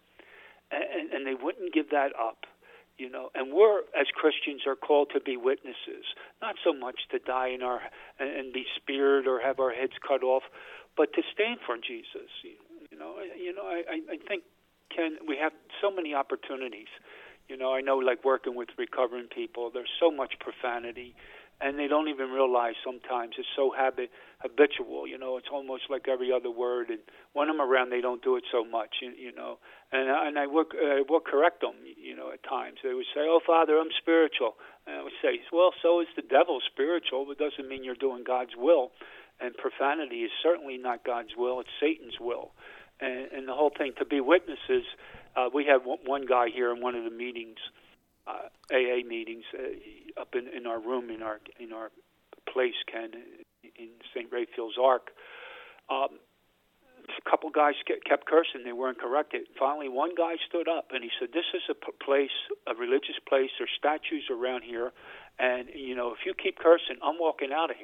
and, and they wouldn't give that up. You know, and we're, as Christians, are called to be witnesses, not so much to die in our and be speared or have our heads cut off, but to stand for Jesus. You know, you know, I, I think, Ken, we have so many opportunities. You know, I know, like working with recovering people, there's so much profanity, and they don't even realize sometimes it's so habit habitual. You know, it's almost like every other word. And when I'm around, they don't do it so much. You, you know, and and I would uh, will correct them. You know, at times they would say, "Oh, Father, I'm spiritual." And I would say, "Well, so is the devil spiritual, but doesn't mean you're doing God's will." And profanity is certainly not God's will; it's Satan's will. And, and the whole thing, to be witnesses. Uh, we had one guy here in one of the meetings. Uh, A A meetings uh, up in, in our room in our in our place, Ken, in Saint Raphael's Ark. Um, a couple guys kept cursing; they weren't corrected. Finally, one guy stood up and he said, "This is a place, a religious place. There's statues around here, and you know, if you keep cursing, I'm walking out of here."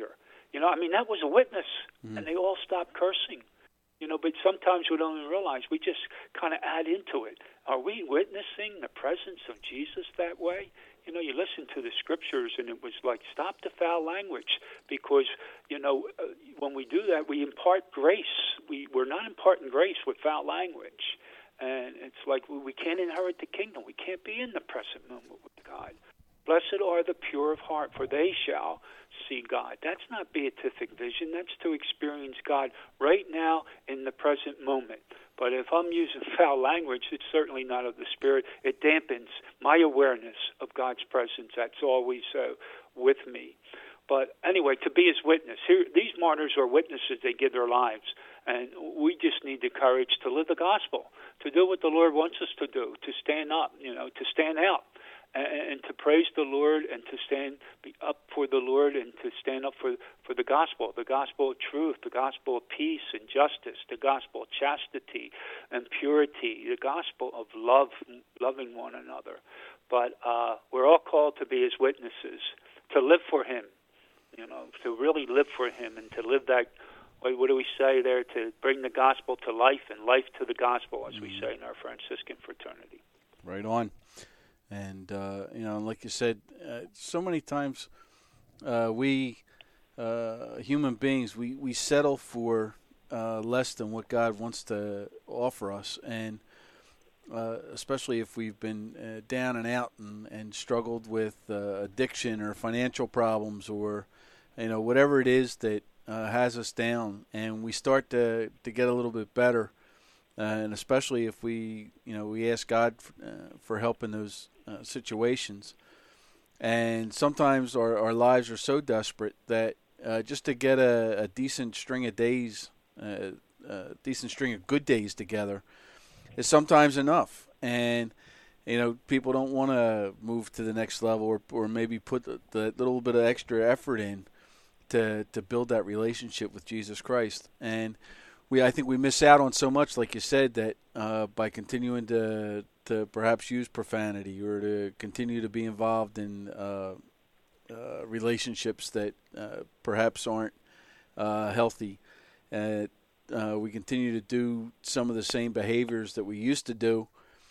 You know, I mean, that was a witness, mm. and they all stopped cursing. You know, but sometimes we don't even realize. We just kind of add into it. Are we witnessing the presence of Jesus that way? You know, you listen to the scriptures, and it was like, stop the foul language, because, you know, uh, when we do that, we impart grace. We, we're not imparting grace with foul language. And it's like we, we can't inherit the kingdom. We can't be in the present moment with God. Blessed are the pure of heart, for they shall see God. That's not beatific vision. That's to experience God right now in the present moment. But if I'm using foul language, it's certainly not of the Spirit. It dampens my awareness of God's presence. That's always uh, with me. But anyway, to be His witness. Here, these martyrs are witnesses. They give their lives. And we just need the courage to live the gospel, to do what the Lord wants us to do, to stand up, you know, to stand out. And to praise the Lord, and to stand be up for the Lord, and to stand up for for the gospel, the gospel of truth, the gospel of peace and justice, the gospel of chastity and purity, the gospel of love, loving one another. But uh, we're all called to be His witnesses, to live for Him, you know, to really live for Him, and to live that. What do we say there? To bring the gospel to life, and life to the gospel, as we say in our Franciscan fraternity. Right on. And, uh, you know, like you said, uh, so many times uh, we, uh, human beings, we, we settle for uh, less than what God wants to offer us. And uh, especially if we've been uh, down and out and, and struggled with uh, addiction or financial problems, or, you know, whatever it is that uh, has us down, and we start to, to get a little bit better. Uh, and especially if we, you know, we ask God for, uh, for help in those uh, situations. And sometimes our, our lives are so desperate that uh, just to get a, a decent string of days, uh, a decent string of good days together is sometimes enough. And, you know, people don't want to move to the next level, or, or maybe put the, the little bit of extra effort in to, to build that relationship with Jesus Christ. And We, I think we miss out on so much, like you said, that uh, by continuing to to perhaps use profanity, or to continue to be involved in uh, uh, relationships that uh, perhaps aren't uh, healthy, uh, uh, we continue to do some of the same behaviors that we used to do,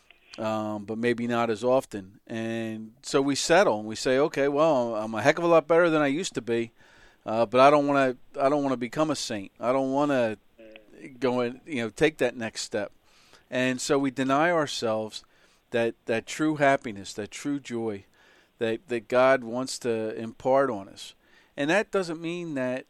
um, but maybe not as often. And so we settle and we say, okay, well, I'm a heck of a lot better than I used to be, uh, but I don't want to. I don't want to become a saint. I don't want to go and, you know, take that next step. And so we deny ourselves that, that true happiness, that true joy that, that God wants to impart on us. And that doesn't mean that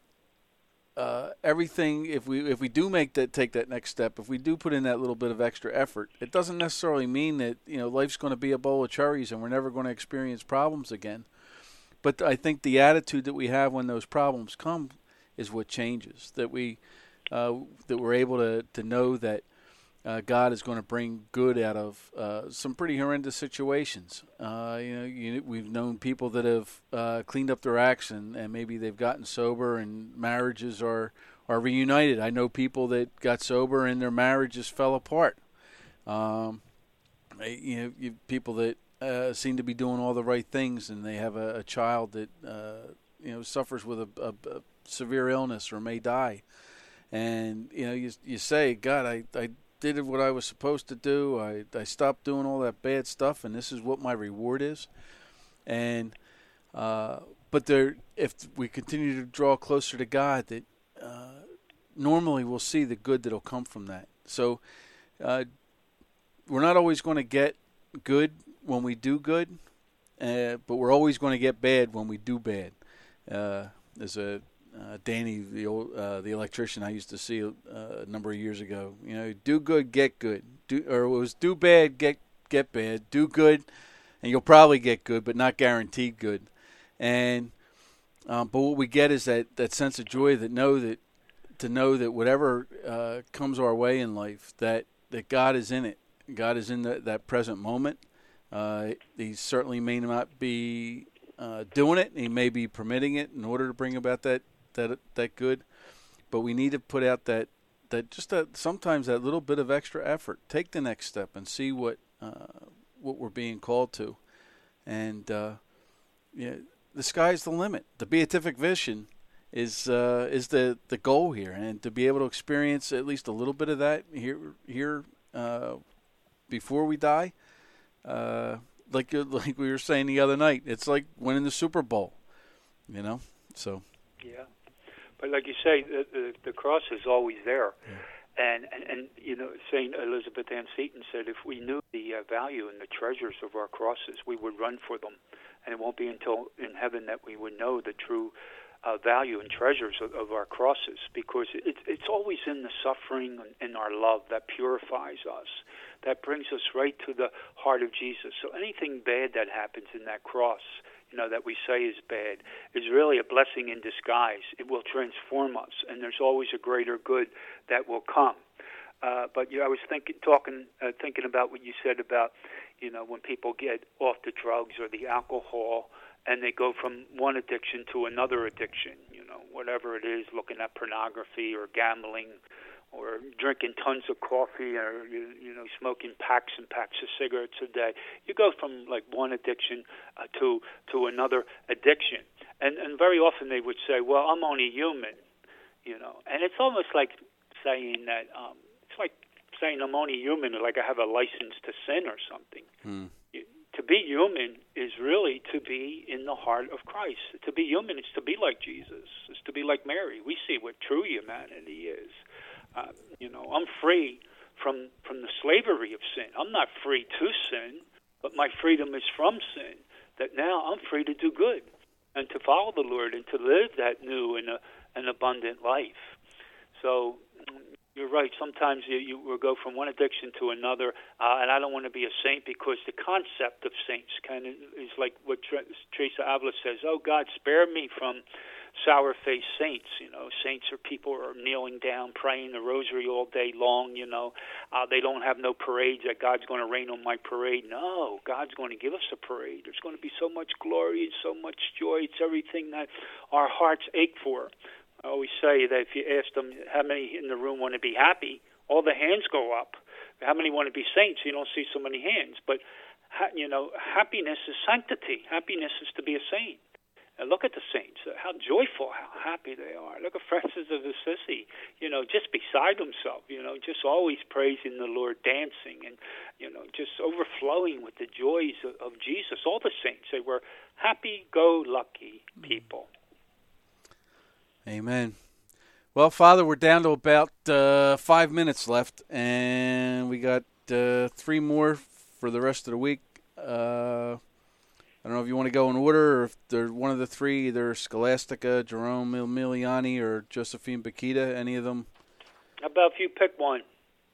uh, everything, if we if we do make that take that next step, if we do put in that little bit of extra effort, it doesn't necessarily mean that, you know, life's going to be a bowl of cherries and we're never going to experience problems again. But I think the attitude that we have when those problems come is what changes, that we Uh, that we're able to, to know that uh, God is going to bring good out of uh, some pretty horrendous situations. Uh, you know, you, we've known people that have uh, cleaned up their acts, and, and maybe they've gotten sober, and marriages are, are reunited. I know people that got sober and their marriages fell apart. Um, you know, you, people that uh, seem to be doing all the right things, and they have a, a child that uh, you know suffers with a, a, a severe illness or may die. And, you know, you you say, God, I, I did what I was supposed to do. I, I stopped doing all that bad stuff, and this is what my reward is. And uh, but there, if we continue to draw closer to God, that uh, normally we'll see the good that'll come from that. So uh, we're not always going to get good when we do good, uh, but we're always going to get bad when we do bad. Uh, there's a Uh, Danny, the old, uh, the electrician I used to see uh, a number of years ago. You know, do good, get good. Do, or it was do bad, get get bad. Do good, and you'll probably get good, but not guaranteed good. And um, but what we get is that, that sense of joy that know that to know that whatever uh, comes our way in life, that, that God is in it. God is in the, that present moment. Uh, he certainly may not be uh, doing it. He may be permitting it in order to bring about that. that that good, but we need to put out that that just that sometimes that little bit of extra effort. Take the next step and see what uh, what we're being called to, and uh, yeah, the sky's the limit. The beatific vision is uh, is the, the goal here, and to be able to experience at least a little bit of that here here uh, before we die, uh, like like we were saying the other night, it's like winning the Super Bowl, you know. So yeah, but like you say, the the, the cross is always there, yeah. and, and and you know, Saint Elizabeth Ann Seton said, if we knew the uh, value and the treasures of our crosses, we would run for them, and it won't be until in heaven that we would know the true Uh, value and treasures of, of our crosses, because it, it's always in the suffering and in our love that purifies us, that brings us right to the heart of Jesus. So anything bad that happens in that cross, you know, that we say is bad, is really a blessing in disguise. It will transform us, and there's always a greater good that will come. Uh, but you know, I was thinking, talking, uh, thinking about what you said about, you know, when people get off the drugs or the alcohol, and they go from one addiction to another addiction, you know, whatever it is, looking at pornography or gambling or drinking tons of coffee or, you, you know, smoking packs and packs of cigarettes a day. You go from, like, one addiction uh, to to another addiction. And, and very often they would say, well, I'm only human, you know. And it's almost like saying that, um, it's like saying I'm only human, like I have a license to sin or something. Hmm. To be human is really to be in the heart of Christ. To be human is to be like Jesus. It's to be like Mary. We see what true humanity is. Uh, you know, I'm free from from the slavery of sin. I'm not free to sin, but my freedom is from sin. That now I'm free to do good and to follow the Lord and to live that new and a, an abundant life. So you're right. Sometimes you, you will go from one addiction to another, uh, and I don't want to be a saint because the concept of saints kind of is like what Teresa Avila says, oh, God, spare me from sour-faced saints. You know, saints are people who are kneeling down, praying the rosary all day long, you know. Uh, they don't have no parades that God's going to rain on my parade. No, God's going to give us a parade. There's going to be so much glory and so much joy. It's everything that our hearts ache for. I always say that if you ask them how many in the room want to be happy, all the hands go up. How many want to be saints? You don't see so many hands. But, you know, happiness is sanctity. Happiness is to be a saint. And look at the saints, how joyful, how happy they are. Look at Francis of Assisi, you know, just beside himself, you know, just always praising the Lord, dancing and, you know, just overflowing with the joys of, of Jesus. All the saints, they were happy-go-lucky people. Amen. Well, Father, we're down to about uh, five minutes left, and we got uh, three more for the rest of the week. Uh, I don't know if you want to go in order, or if they're one of the three, either Scholastica, Jerome Emiliani, or Josephine Bakhita, any of them. How about if you pick one?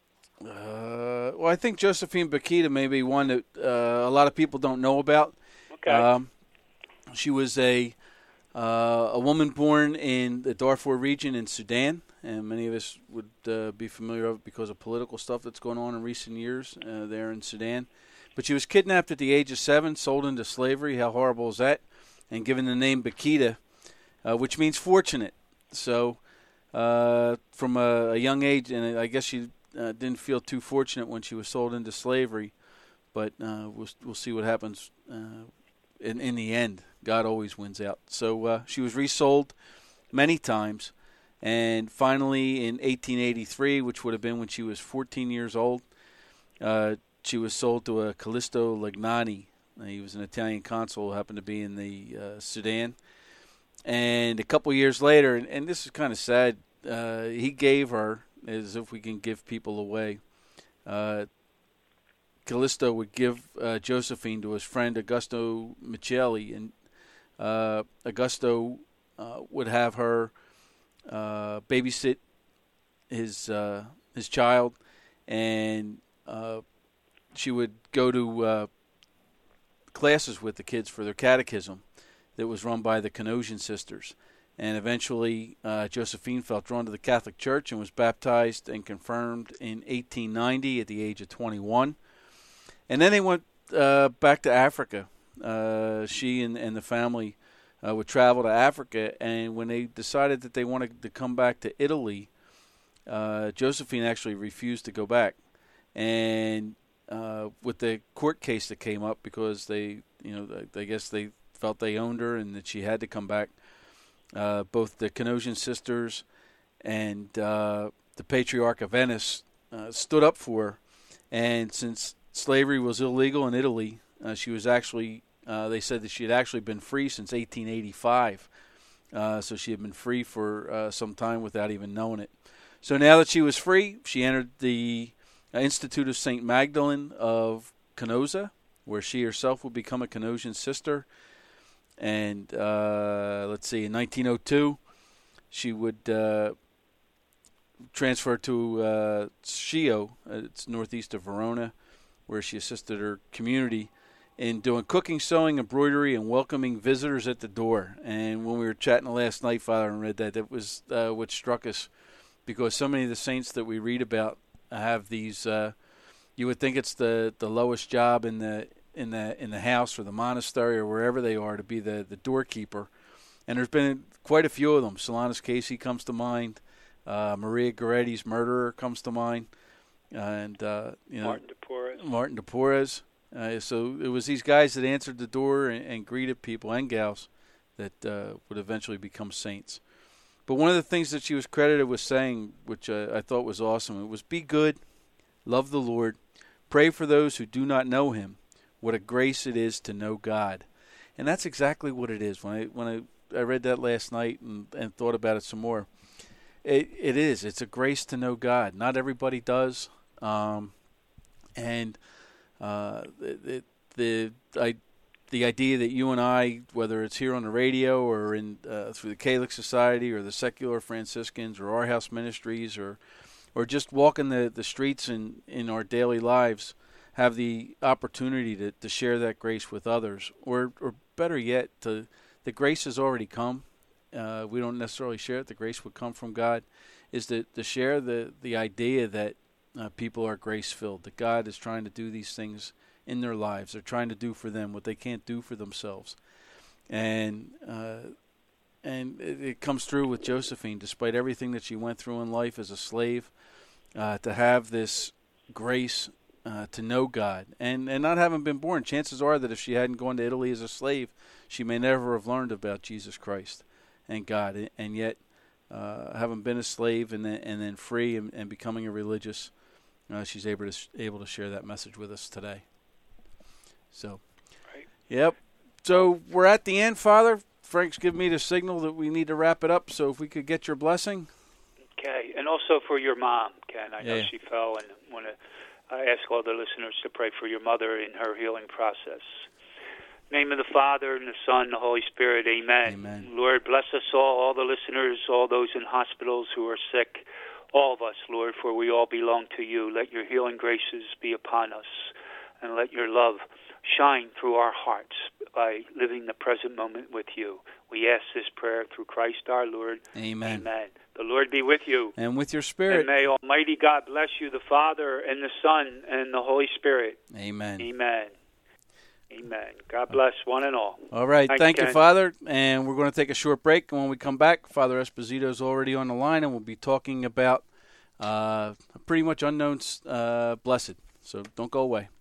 Uh, well, I think Josephine Bakhita may be one that uh, a lot of people don't know about. Okay. Um, she was a... Uh, a woman born in the Darfur region in Sudan, and many of us would uh, be familiar with it because of political stuff that's going on in recent years uh, there in Sudan. But she was kidnapped at the age of seven, sold into slavery. How horrible is that? And given the name Bakhita, uh, which means fortunate. So uh, from a, a young age, and I guess she uh, didn't feel too fortunate when she was sold into slavery, but uh, we'll, we'll see what happens uh, in, in the end. God always wins out. So uh, she was resold many times, and finally in eighteen eighty-three, which would have been when she was fourteen years old, uh, she was sold to a Callisto Legnani. Uh, he was an Italian consul who happened to be in the uh, Sudan. And a couple years later, and, and this is kind of sad, uh, he gave her, as if we can give people away, uh, Callisto would give uh, Josephine to his friend Augusto Micheli, and uh, Augusto uh, would have her uh, babysit his uh, his child, and uh, she would go to uh, classes with the kids for their catechism that was run by the Canosian sisters. And eventually, uh, Josephine felt drawn to the Catholic Church and was baptized and confirmed in eighteen ninety at the age of twenty-one. And then they went uh, back to Africa. Uh, she and, and the family uh, would travel to Africa, and when they decided that they wanted to come back to Italy, uh, Josephine actually refused to go back. And uh, with the court case that came up, because they, you know, I guess they felt they owned her and that she had to come back, uh, both the Canosian sisters and uh, the Patriarch of Venice uh, stood up for her. And since slavery was illegal in Italy, uh, she was actually, uh, they said that she had actually been free since eighteen eighty-five. Uh, so she had been free for uh, some time without even knowing it. So now that she was free, she entered the Institute of Saint Magdalene of Canosa, where she herself would become a Canosian sister. And uh, let's see, in nineteen oh two, she would uh, transfer to uh, Schio, it's northeast of Verona, where she assisted her community in doing cooking, sewing, embroidery, and welcoming visitors at the door. And when we were chatting last night, Father, and read that, that was uh, what struck us, because so many of the saints that we read about have these. Uh, you would think it's the, the lowest job in the in the in the house or the monastery or wherever they are to be the, the doorkeeper, and there's been quite a few of them. Solanus Casey comes to mind. Uh, Maria Goretti's murderer comes to mind, uh, and uh, you know Martin de Porres. Martin de Porres. Uh, so it was these guys that answered the door and, and greeted people and gals that uh, would eventually become saints. But one of the things that she was credited with saying, which uh, I thought was awesome, it was, "Be good, love the Lord, pray for those who do not know Him. What a grace it is to know God." And that's exactly what it is. When I when I, I read that last night and, and thought about it some more, it it is. It's a grace to know God. Not everybody does, um, and uh, the the I. The idea that you and I, whether it's here on the radio or in uh, through the Catholic Society or the Secular Franciscans or Our House Ministries or or just walking the, the streets in, in our daily lives, have the opportunity to, to share that grace with others. Or or better yet, to the grace has already come. Uh, we don't necessarily share it. The grace would come from God. Is to, to share the, the idea that uh, people are grace-filled, that God is trying to do these things in their lives. They're trying to do for them what they can't do for themselves. And uh, and it, it comes through with Josephine, despite everything that she went through in life as a slave, uh, to have this grace uh, to know God. And, and not having been born, chances are that if she hadn't gone to Italy as a slave, she may never have learned about Jesus Christ and God. And yet, uh, having been a slave and then, and then free and, and becoming a religious, uh, she's able to, able to share that message with us today. So, right. Yep. So we're at the end, Father. Frank's given me the signal that we need to wrap it up. So if we could get your blessing. Okay, and also for your mom, Ken. I know yeah. she fell, and want to I ask all the listeners to pray for your mother in her healing process. Name of the Father, and the Son, and the Holy Spirit. Amen. Amen. Lord, bless us all, all the listeners, all those in hospitals who are sick, all of us, Lord, for we all belong to you. Let your healing graces be upon us, and let your love shine through our hearts by living the present moment with you. We ask this prayer through Christ our Lord. Amen. Amen. The Lord be with you. And with your spirit. And may Almighty God bless you, the Father, and the Son, and the Holy Spirit. Amen. Amen. Amen. God bless one and all. All right. Thanks, Thank Ken. you, Father. And we're going to take a short break. And when we come back, Father Esposito is already on the line, and we'll be talking about uh, a pretty much unknown uh, blessed. So don't go away.